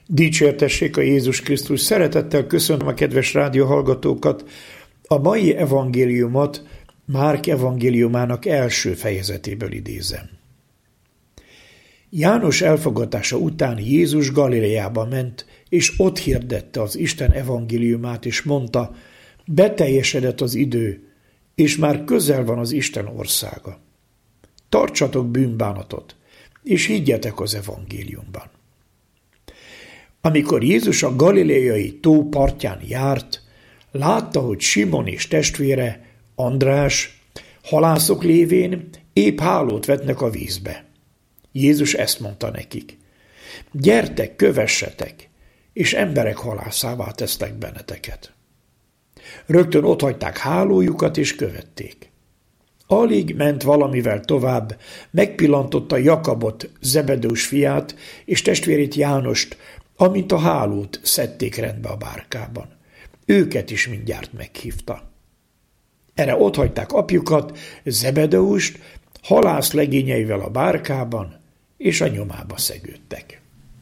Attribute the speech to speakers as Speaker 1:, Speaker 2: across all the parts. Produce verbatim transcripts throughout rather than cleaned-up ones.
Speaker 1: Dicsértessék a Jézus Krisztus! Szeretettel köszönöm a kedves rádióhallgatókat. A mai evangéliumot Márk evangéliumának első fejezetéből idézem. János elfogatása után Jézus Galileába ment, és ott hirdette az Isten evangéliumát, és mondta, beteljesedett az idő, és már közel van az Isten országa. Tartsatok bűnbánatot, és higgyetek az evangéliumban. Amikor Jézus a galileai tó partján járt, látta, hogy Simon és testvére, András, halászok lévén épp hálót vetnek a vízbe. Jézus ezt mondta nekik, gyertek, kövessetek, és emberek halászává tesznek benneteket. Rögtön otthagyták hálójukat, és követték. Alig ment valamivel tovább, megpillantotta Jakabot, Zebedeus fiát, és testvérét Jánost, amint a hálót szedték rendbe a bárkában. Őket is mindjárt meghívta. Erre otthagyták apjukat, Zebedeust, halász legényeivel a bárkában, és a nyomába szegődtek.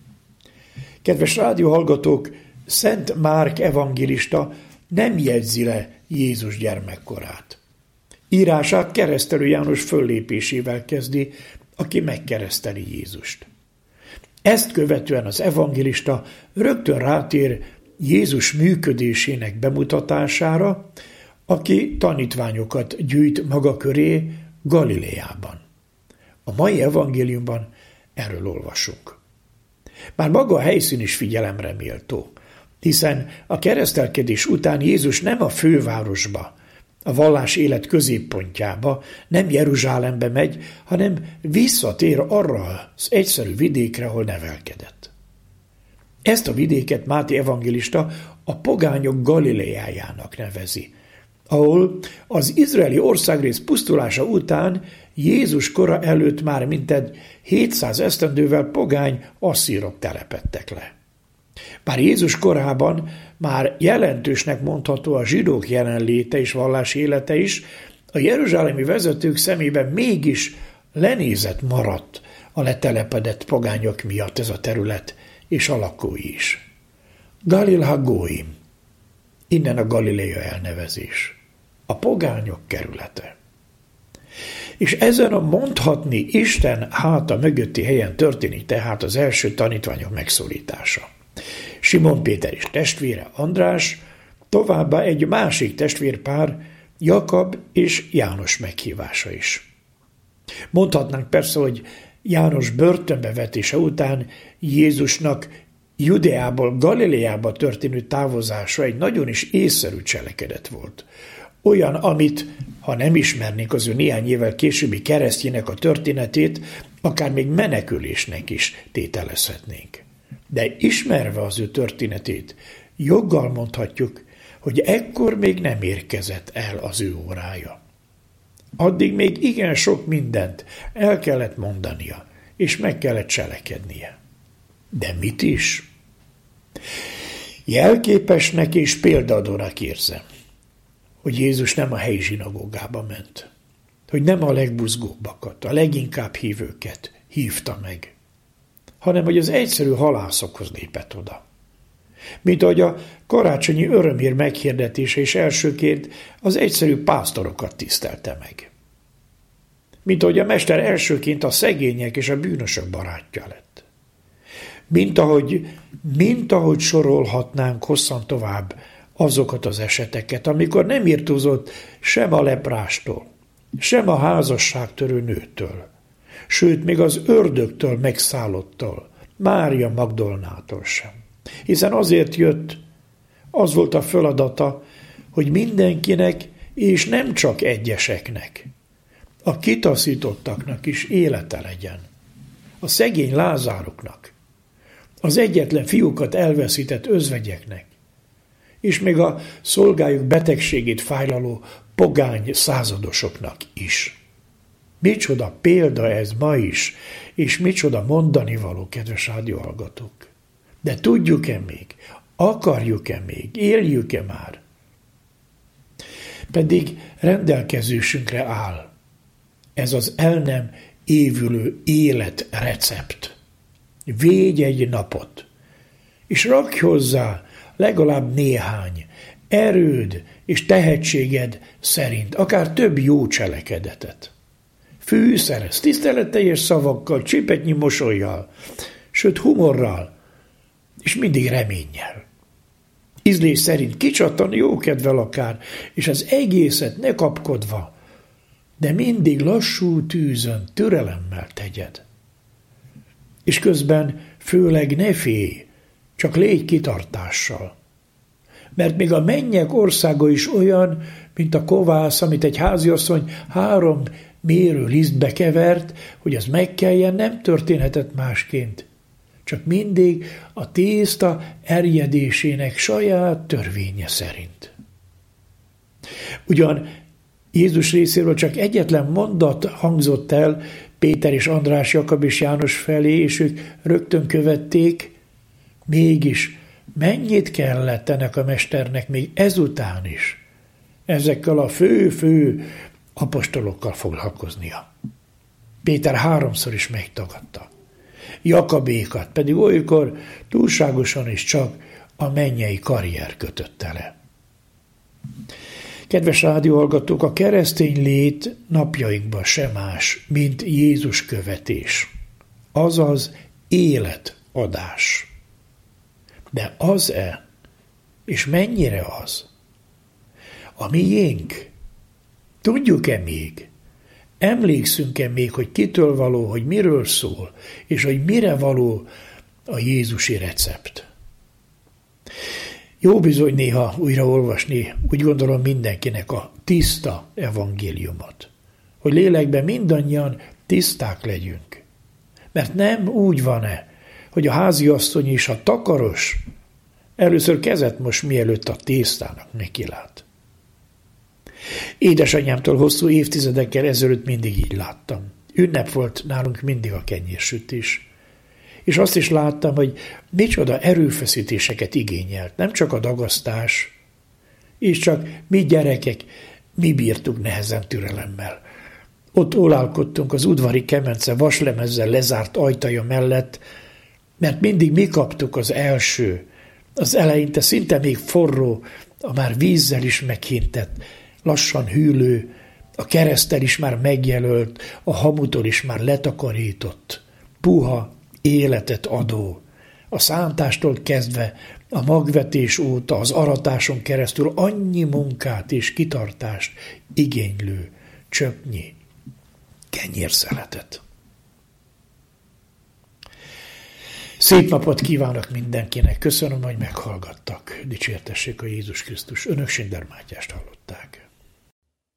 Speaker 1: Kedves rádióhallgatók, Szent Márk evangélista nem jegyzi le Jézus gyermekkorát. Írását Keresztelő János föllépésével kezdi, aki megkereszteli Jézust. Ezt követően az evangélista rögtön rátér Jézus működésének bemutatására, aki tanítványokat gyűjt maga köré Galileában. A mai evangéliumban erről olvasunk. Már maga a helyszín is figyelemre méltó, hiszen a keresztelkedés után Jézus nem a fővárosba, a vallás élet középpontjába, nem Jeruzsálembe megy, hanem visszatér arra az egyszerű vidékre, ahol nevelkedett. Ezt a vidéket Máté evangélista a pogányok Galileájának nevezi, ahol az izraeli országrész pusztulása után Jézus kora előtt már mintegy hétszáz esztendővel pogány asszírok telepedtek le. Bár Jézus korában már jelentősnek mondható a zsidók jelenléte és vallási élete is, a jeruzsálemi vezetők szemében mégis lenézett maradt a letelepedett pogányok miatt ez a terület, és a lakói is. Galil ha-Goim, innen a Galilea elnevezés, a pogányok kerülete. És ezen a mondhatni Isten háta mögötti helyen történik tehát az első tanítványok megszólítása. Simon Péter és testvére András, továbbá egy másik testvérpár, Jakab és János meghívása is. Mondhatnánk persze, hogy János börtönbe vetése után Jézusnak Judeából Galileába történő távozása egy nagyon is észszerű cselekedet volt. Olyan, amit, ha nem ismernénk az ő néhány évvel későbbi keresztjének a történetét, akár még menekülésnek is tételezhetnénk. De ismerve az ő történetét, joggal mondhatjuk, hogy ekkor még nem érkezett el az ő órája. Addig még igen sok mindent el kellett mondania, és meg kellett cselekednie. De mit is? Jelképesnek és példadónak érzem, hogy Jézus nem a helyi zsinagógába ment, hogy nem a legbuzgóbbakat, a leginkább hívőket hívta meg, hanem hogy az egyszerű halászokhoz lépett oda. Mint ahogy a karácsonyi örömhír meghirdetése is elsőként az egyszerű pásztorokat tisztelte meg. Mint ahogy a mester elsőként a szegények és a bűnösök barátja lett. Mint ahogy, mint ahogy sorolhatnánk hosszan tovább azokat az eseteket, amikor nem irtózott sem a leprástól, sem a házasságtörő nőtől, sőt, még az ördögtől megszállottól, Mária Magdolnától sem. Hiszen azért jött, az volt a feladata, hogy mindenkinek, és nem csak egyeseknek, a kitaszítottaknak is élete legyen, a szegény Lázároknak, az egyetlen fiúkat elveszített özvegyeknek, és még a szolgájuk betegségét fájlaló pogány századosoknak is. Micsoda példa ez ma is, és micsoda mondani való, kedves rádióhallgatók. De tudjuk-e még? Akarjuk-e még? Éljük-e már? Pedig rendelkezésünkre áll ez az el nem évülő életrecept. Védj egy napot, és rakj hozzá legalább néhány erőd és tehetséged szerint, akár több jó cselekedetet. Fűszerez, tiszteletteljes szavakkal, csipetnyi mosollyal, sőt humorral, és mindig reménnyel. Ízlés szerint kicsattan jókedvel akár, és az egészet ne kapkodva, de mindig lassú tűzön, türelemmel tegyed. És közben főleg ne félj, csak légy kitartással. Mert még a mennyek országa is olyan, mint a kovász, amit egy háziasszony három mérő lisztbe kevert, hogy az megkeljen, nem történhetett másként. Csak mindig a tészta erjedésének saját törvénye szerint. Ugyan Jézus részéről csak egyetlen mondat hangzott el Péter és András, Jakab és János felé, és ők rögtön követték, mégis mennyit kellett ennek a mesternek még ezután is ezekkel a fő-fő apostolokkal foglalkoznia. Péter háromszor is megtagadta. Jakabékat pedig olykor túlságosan is csak a mennyei karrier kötötte le. Kedves rádióhallgatók, a keresztény lét napjainkban sem más, mint Jézus követés, azaz életadás. De az-e, és mennyire az? A miénk? Tudjuk-e még? Emlékszünk-e még, hogy kitől való, hogy miről szól, és hogy mire való a jézusi recept? Jó bizony néha újra olvasni, úgy gondolom mindenkinek a tiszta evangéliumot, hogy lélekben mindannyian tiszták legyünk. Mert nem úgy van-e, hogy a háziasszony és a takaros először kezet mos, mielőtt a tésztának nekilát. Édesanyámtól hosszú évtizedekkel ezelőtt mindig így láttam. Ünnep volt nálunk mindig a kenyérsütés. És azt is láttam, hogy micsoda erőfeszítéseket igényelt, nem csak a dagasztás, és csak mi gyerekek, mi bírtuk nehezen türelemmel. Ott ólálkodtunk az udvari kemence vaslemezzel lezárt ajtaja mellett, mert mindig mi kaptuk az első, az eleinte szinte még forró, a már vízzel is meghintett, lassan hűlő, a kereszttel is már megjelölt, a hamutól is már letakarított, puha, életet adó, a szántástól kezdve a magvetés óta, az aratáson keresztül annyi munkát és kitartást igénylő csöpnyi kenyérszeletet. Szép napot kívánok mindenkinek, köszönöm, hogy meghallgattak. Dicsértessék a Jézus Krisztus. Önök Sinder Mátyást hallott.